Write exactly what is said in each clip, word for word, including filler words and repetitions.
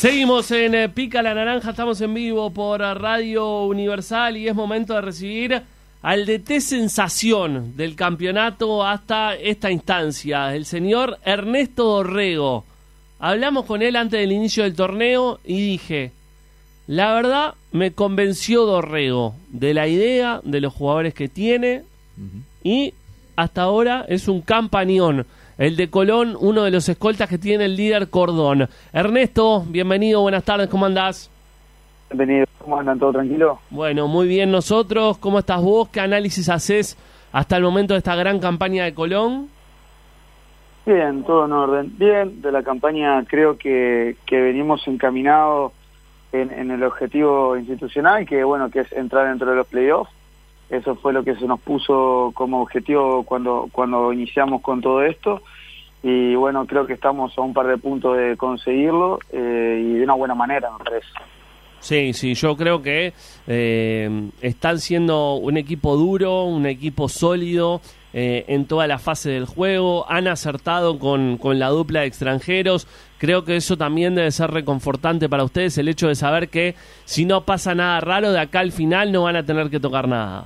Seguimos en eh, Pica la Naranja, estamos en vivo por Radio Universal y es momento de recibir al D T sensación del campeonato hasta esta instancia, el señor Ernesto Dorrego. Hablamos con él antes del inicio del torneo y dije, la verdad me convenció Dorrego de la idea, de los jugadores que tiene, uh-huh. y hasta ahora es un campañón. El de Colón, uno de los escoltas que tiene el líder Cordón. Ernesto, bienvenido, buenas tardes, ¿cómo andás? Bienvenido, ¿cómo andan? ¿Todo tranquilo? Bueno, muy bien nosotros. ¿Cómo estás vos? ¿Qué análisis haces hasta el momento de esta gran campaña de Colón? Bien, todo en orden. Bien, de la campaña creo que, que venimos encaminados en, en el objetivo institucional, que bueno, que es entrar dentro de los playoffs. Eso fue lo que se nos puso como objetivo cuando cuando iniciamos con todo esto. Y bueno, creo que estamos a un par de puntos de conseguirlo eh, y de una buena manera, me parece. Sí, sí, yo creo que eh, están siendo un equipo duro, un equipo sólido eh, en toda la fase del juego. Han acertado con, con la dupla de extranjeros. Creo que eso también debe ser reconfortante para ustedes, el hecho de saber que si no pasa nada raro, de acá al final no van a tener que tocar nada.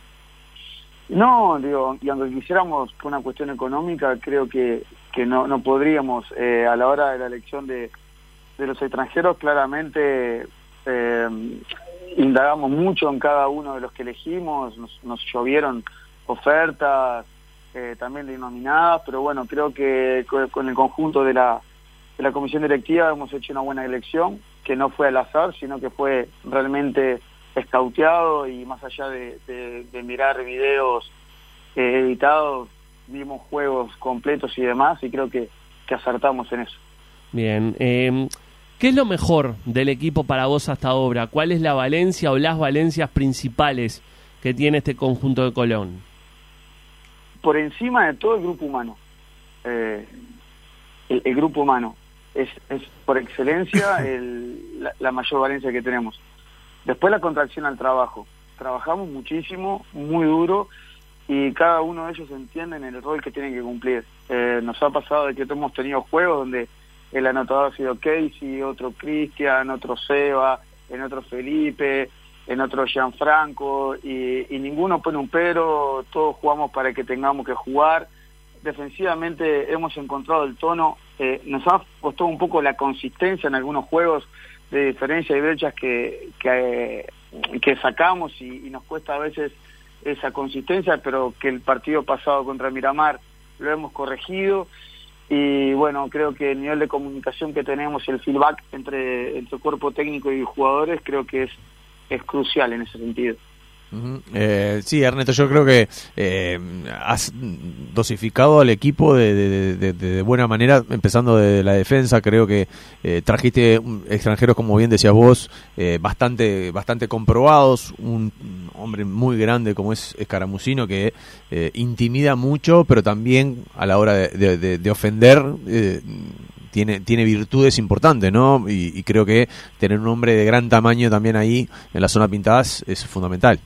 No, digo, y aunque quisiéramos por una cuestión económica, creo que, que no, no podríamos. Eh, a la hora de la elección de, de los extranjeros, claramente eh, indagamos mucho en cada uno de los que elegimos, nos, nos llovieron ofertas, eh, también denominadas, pero bueno, creo que con, con el conjunto de la, de la comisión directiva hemos hecho una buena elección, que no fue al azar, sino que fue realmente escauteado, y más allá de, de, de mirar videos eh, editados, vimos juegos completos y demás, y creo que, que acertamos en eso. Bien, eh, ¿qué es lo mejor del equipo para vos hasta ahora? ¿Cuál es la valencia o las valencias principales que tiene este conjunto de Colón? Por encima de todo, el grupo humano. Eh, el, el grupo humano es, es por excelencia el, la, la mayor valencia que tenemos. Después la contracción al trabajo. Trabajamos muchísimo, muy duro, y cada uno de ellos entiende en el rol que tienen que cumplir. Eh, nos ha pasado de que hemos tenido juegos donde el anotador ha sido Casey, otro Cristian, otro Seba, en otro Felipe, en otro Gianfranco, y, y ninguno pone un pero, todos jugamos para que tengamos que jugar. Defensivamente hemos encontrado el tono, eh, nos ha costado un poco la consistencia en algunos juegos, de diferencia y brechas que, que, que sacamos, y, y nos cuesta a veces esa consistencia, pero que el partido pasado contra Miramar lo hemos corregido. Y bueno, creo que el nivel de comunicación que tenemos y el feedback entre, entre cuerpo técnico y jugadores creo que es, es crucial en ese sentido. Uh-huh. Eh, sí, Ernesto, yo creo que eh, has dosificado al equipo de, de, de, de buena manera, empezando de la defensa. Creo que eh, trajiste extranjeros, como bien decías vos, eh, bastante bastante comprobados. Un hombre muy grande como es Escaramucino, que eh, intimida mucho, pero también a la hora de, de, de, de ofender eh, tiene tiene virtudes importantes, ¿no? Y, y creo que tener un hombre de gran tamaño también ahí en la zona pintadas es fundamental.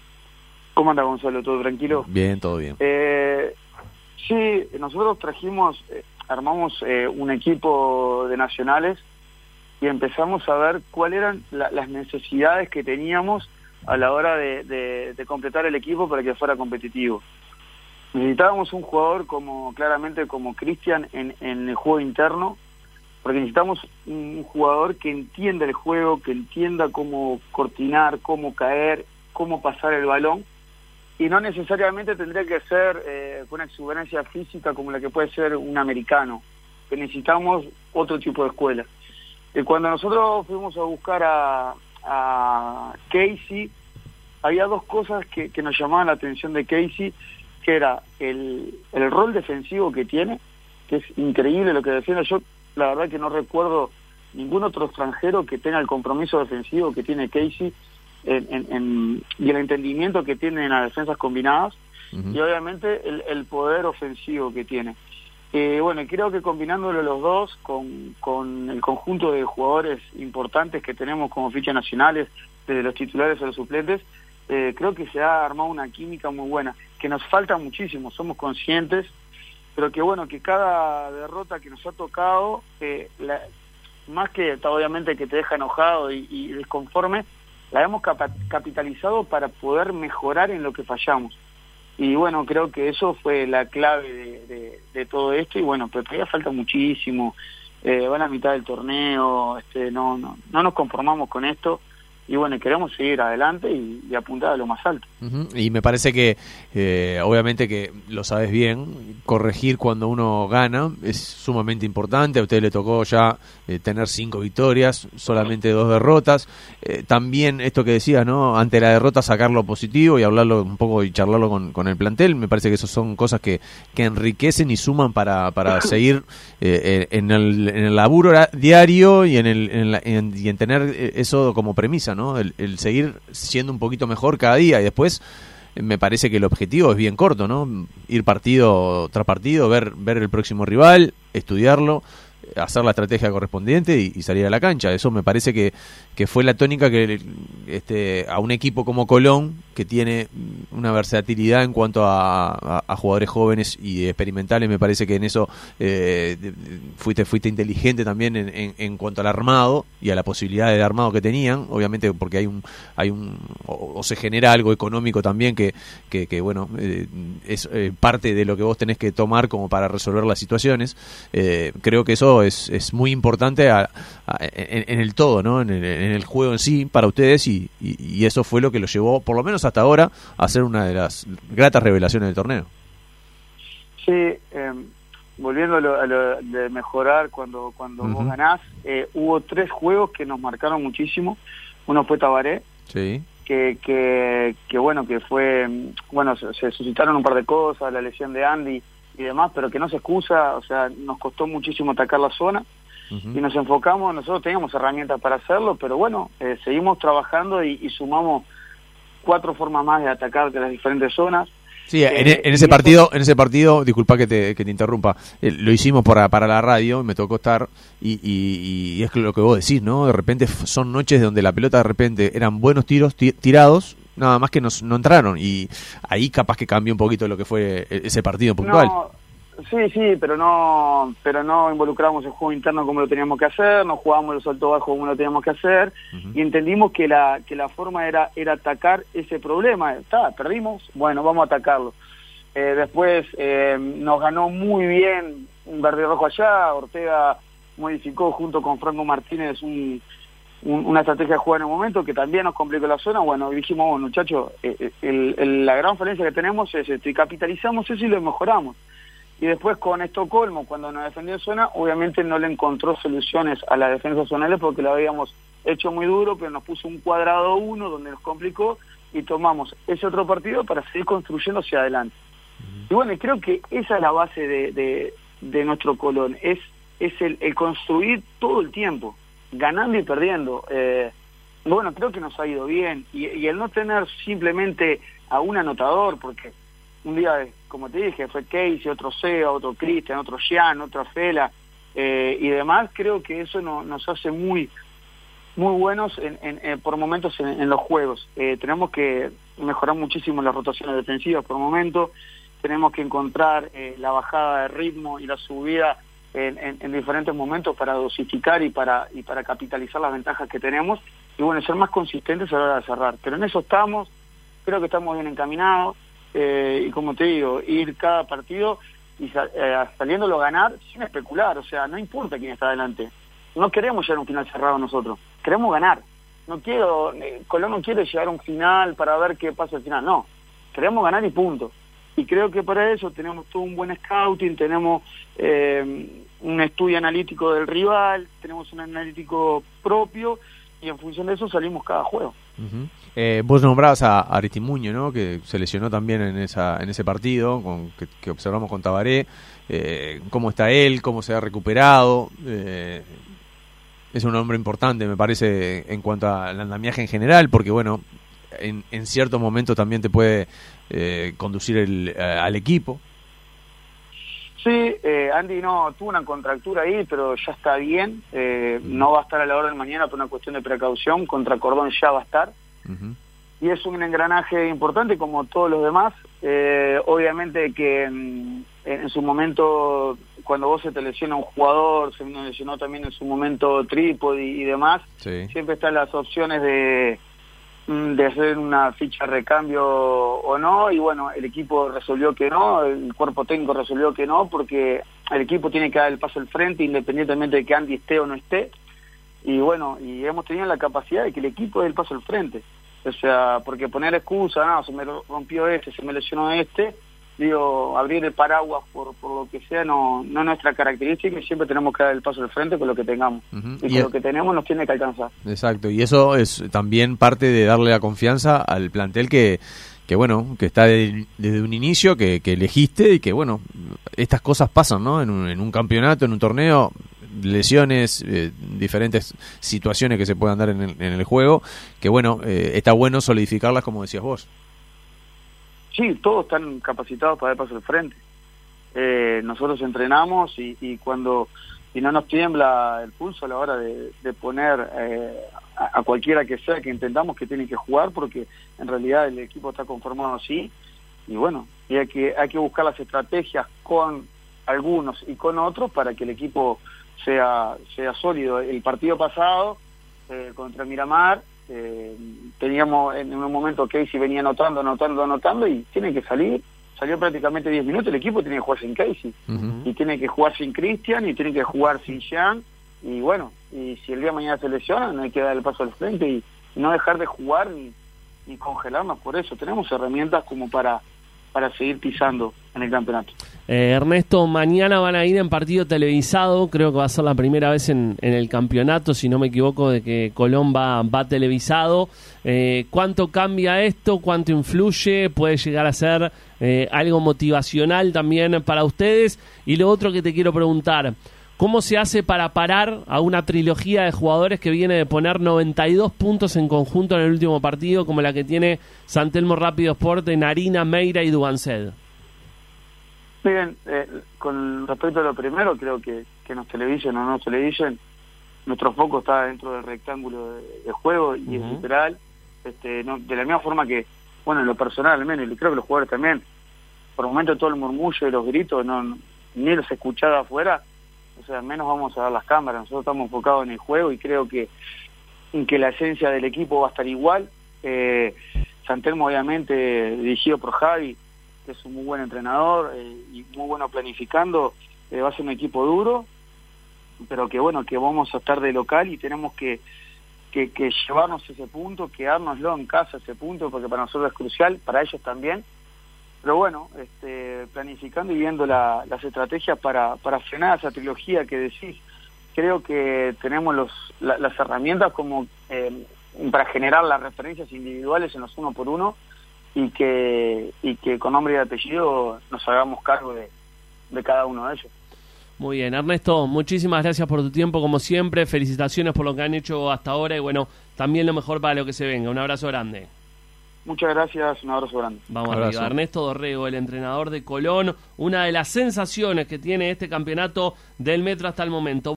¿Cómo anda, Gonzalo? ¿Todo tranquilo? Bien, todo bien. Eh, sí, nosotros trajimos, eh, armamos eh, un equipo de nacionales y empezamos a ver cuáles eran la, las necesidades que teníamos a la hora de, de, de completar el equipo para que fuera competitivo. Necesitábamos un jugador como claramente como Cristian en, en el juego interno, porque necesitamos un jugador que entienda el juego, que entienda cómo cortinar, cómo caer, cómo pasar el balón. Y no necesariamente tendría que ser eh, con una exuberancia física como la que puede ser un americano, que necesitamos otro tipo de escuela. Y cuando nosotros fuimos a buscar a, a Casey, había dos cosas que, que nos llamaban la atención de Casey, que era el, el rol defensivo que tiene, que es increíble lo que defiende. Yo la verdad que no recuerdo ningún otro extranjero que tenga el compromiso defensivo que tiene Casey, En, en, en, y el entendimiento que tiene en las defensas combinadas, uh-huh. y obviamente el, el poder ofensivo que tiene. Eh, bueno, creo que combinándolo los dos con, con el conjunto de jugadores importantes que tenemos como fichas nacionales, desde los titulares a los suplentes, eh, creo que se ha armado una química muy buena, que nos falta muchísimo, somos conscientes, pero que bueno, que cada derrota que nos ha tocado, eh, la, más que está obviamente que te deja enojado y, y desconforme, la hemos capa capitalizado para poder mejorar en lo que fallamos. Y bueno, creo que eso fue la clave de, de, de todo esto, y bueno, pero todavía falta muchísimo, eh, va a la mitad del torneo, este, no, no, no nos conformamos con esto, y bueno, queremos seguir adelante y, y apuntar a lo más alto. Uh-huh. Y me parece que, eh, obviamente que lo sabes bien, corregir cuando uno gana es sumamente importante. A usted le tocó ya eh, tener cinco victorias, solamente dos derrotas. Eh, también esto que decías, ¿no? Ante la derrota sacar lo positivo y hablarlo un poco y charlarlo con, con el plantel. Me parece que eso son cosas que, que enriquecen y suman para, para seguir eh, en, el, en el laburo diario y en, el, en, la, en, y en tener eso como premisa, ¿no? El, el seguir siendo un poquito mejor cada día, y después me parece que el objetivo es bien corto, ¿no? Ir partido tras partido, ver ver el próximo rival, estudiarlo, hacer la estrategia correspondiente y, y salir a la cancha. Eso me parece que, que fue la tónica que este, a un equipo como Colón, que tiene una versatilidad en cuanto a, a, a jugadores jóvenes y experimentales, me parece que en eso eh, fuiste fuiste inteligente también en, en, en cuanto al armado y a la posibilidad de armado que tenían, obviamente porque hay un hay un o, o se genera algo económico también que, que, que bueno, eh, es eh, parte de lo que vos tenés que tomar como para resolver las situaciones. Eh, creo que eso es, es muy importante a, a, en, en el todo, ¿no? En el, en el juego en sí para ustedes, y, y, y eso fue lo que lo llevó, por lo menos hasta ahora, a ser una de las gratas revelaciones del torneo. Sí, eh, volviendo a lo, a lo de mejorar cuando cuando uh-huh. vos ganás, eh, hubo tres juegos que nos marcaron muchísimo. Uno fue Tabaré, sí. que, que, que bueno, que fue, bueno, se, se suscitaron un par de cosas, la lesión de Andy y demás, pero que no se excusa, o sea, nos costó muchísimo atacar la zona. Uh-huh. Y nos enfocamos, nosotros teníamos herramientas para hacerlo, pero bueno, eh, seguimos trabajando y, y sumamos cuatro formas más de atacar de las diferentes zonas. Sí, eh, en, en ese partido, eso... en ese partido, disculpa que te, que te interrumpa, eh, lo hicimos para, para la radio, me tocó estar, y, y, y es lo que vos decís, ¿no? De repente son noches donde la pelota de repente eran buenos tiros t- tirados, nada más que nos, no entraron, y ahí capaz que cambió un poquito lo que fue ese partido puntual. No, sí, sí, pero no pero no involucramos el juego interno como lo teníamos que hacer, no jugábamos los alto bajo como lo teníamos que hacer, uh-huh. y entendimos que la que la forma era era atacar ese problema. Está, perdimos, bueno, vamos a atacarlo. Eh, después eh, nos ganó muy bien un verde rojo allá, Ortega modificó junto con Franco Martínez un, un, una estrategia de juego en el momento que también nos complicó la zona. Bueno, dijimos, bueno, muchachos, eh, el, el, la gran falencia que tenemos es este, capitalizamos eso y lo mejoramos. Y después con Estocolmo, cuando nos defendió en zona, obviamente no le encontró soluciones a las defensas zonales porque lo habíamos hecho muy duro, pero nos puso un cuadrado uno donde nos complicó y tomamos ese otro partido para seguir construyendo hacia adelante. Uh-huh. Y bueno, creo que esa es la base de, de, de nuestro Colón, es, es el, el construir todo el tiempo, ganando y perdiendo. Eh, bueno, creo que nos ha ido bien, y, y el no tener simplemente a un anotador, porque un día, como te dije, fue Casey, otro Seba, otro Cristian, otro Jean, otra Fela, eh, y demás, creo que eso no, nos hace muy muy buenos en, en, en, por momentos en, en los juegos. Eh, tenemos que mejorar muchísimo las rotaciones defensivas por momentos, tenemos que encontrar eh, la bajada de ritmo y la subida en, en, en diferentes momentos para dosificar y para, y para capitalizar las ventajas que tenemos, y bueno, ser más consistentes a la hora de cerrar. Pero en eso estamos, creo que estamos bien encaminados. Eh, y como te digo, ir cada partido y sal, eh, saliéndolo a ganar sin especular, o sea, no importa quién está adelante. No queremos llegar a un final cerrado nosotros, queremos ganar. No quiero, eh, Colón no quiere llegar a un final para ver qué pasa al final, no. Queremos ganar y punto. Y creo que para eso tenemos todo un buen scouting, tenemos eh, un estudio analítico del rival, tenemos un analítico propio, y en función de eso salimos cada juego. Uh-huh. Eh, vos nombrabas a Aritimuño, ¿no? Que se lesionó también en esa en ese partido con, que, que observamos con Tabaré. Eh, ¿Cómo está él? ¿Cómo se ha recuperado? Eh, es un hombre importante, me parece, en cuanto al andamiaje en general, porque, bueno, en, en cierto momento también te puede eh, conducir el, eh, al equipo. Sí, eh, Andy no tuvo una contractura ahí, pero ya está bien. Eh, no va a estar a la hora del mañana por una cuestión de precaución. Contra Cordón ya va a estar. Uh-huh. Y es un engranaje importante como todos los demás. Eh, obviamente que en, en su momento, cuando vos se te lesiona un jugador, se me lesionó también en su momento Trípodi y demás, sí. siempre están las opciones de, de hacer una ficha de recambio o no, y bueno, el equipo resolvió que no, el cuerpo técnico resolvió que no, porque el equipo tiene que dar el paso al frente independientemente de que Andy esté o no esté, y bueno, y hemos tenido la capacidad de que el equipo dé el paso al frente, o sea, porque poner excusa, no, se me rompió este, se me lesionó este, digo, abrir el paraguas por, por lo que sea no, no es nuestra característica y siempre tenemos que dar el paso al frente con lo que tengamos. Uh-huh. Y con y lo que tenemos nos tiene que alcanzar. Exacto, y eso es también parte de darle la confianza al plantel que, que bueno, que está de, desde un inicio, que, que elegiste y que, bueno, estas cosas pasan, ¿no? En un, en un campeonato, en un torneo, lesiones, eh, diferentes situaciones que se puedan dar en el, en el juego, que, bueno, eh, está bueno solidificarlas como decías vos. Sí, todos están capacitados para dar paso al frente. Eh, nosotros entrenamos y, y cuando y no nos tiembla el pulso a la hora de, de poner eh, a, a cualquiera que sea que intentamos que tiene que jugar, porque en realidad el equipo está conformado así, y bueno, y hay que, hay que buscar las estrategias con algunos y con otros para que el equipo sea, sea sólido. El partido pasado eh, contra Miramar, Eh, teníamos en un momento Casey venía anotando, anotando, anotando y tiene que salir, salió prácticamente diez minutos, el equipo tiene que jugar sin Casey, uh-huh. y tiene que jugar sin Cristian y tiene que jugar sin Jean, y bueno, y si el día de mañana se lesiona no hay que dar el paso al frente y, y no dejar de jugar ni, ni congelarnos por eso, tenemos herramientas como para para seguir pisando en el campeonato. Eh, Ernesto, mañana van a ir en partido televisado, creo que va a ser la primera vez en, en el campeonato, si no me equivoco, de que Colón va, va televisado. Eh, ¿Cuánto cambia esto? ¿Cuánto influye? ¿Puede llegar a ser eh, algo motivacional también para ustedes? Y lo otro que te quiero preguntar, ¿cómo se hace para parar a una trilogía de jugadores que viene de poner noventa y dos puntos en conjunto en el último partido, como la que tiene San Telmo Rápido Sport, Narina, Meira y Dubanced? Miren, eh, con respecto a lo primero, creo que, que nos televisen o no nos televisen, nuestro foco está dentro del rectángulo de, de juego y uh-huh. es literal, este, no, de la misma forma que, bueno, en lo personal al menos, y creo que los jugadores también, por el momento todo el murmullo y los gritos, no, no ni los escuchaba afuera, o sea, menos vamos a dar las cámaras, nosotros estamos enfocados en el juego y creo que, en que la esencia del equipo va a estar igual. eh, San Telmo obviamente dirigido por Javi, que es un muy buen entrenador eh, y muy bueno planificando, eh, va a ser un equipo duro, pero que bueno, que vamos a estar de local y tenemos que, que, que llevarnos ese punto, quedárnoslo en casa ese punto, porque para nosotros es crucial, para ellos también. Pero bueno, este, planificando y viendo la, las estrategias para, para frenar esa trilogía que decís, creo que tenemos los, la, las herramientas como eh, para generar las referencias individuales en los uno por uno y que, y que con nombre y apellido nos hagamos cargo de, de cada uno de ellos. Muy bien, Ernesto, muchísimas gracias por tu tiempo como siempre, felicitaciones por lo que han hecho hasta ahora y bueno, también lo mejor para lo que se venga. Un abrazo grande. Muchas gracias, un abrazo grande. Vamos arriba. Ernesto Dorrego, el entrenador de Colón, una de las sensaciones que tiene este campeonato del Metro hasta el momento.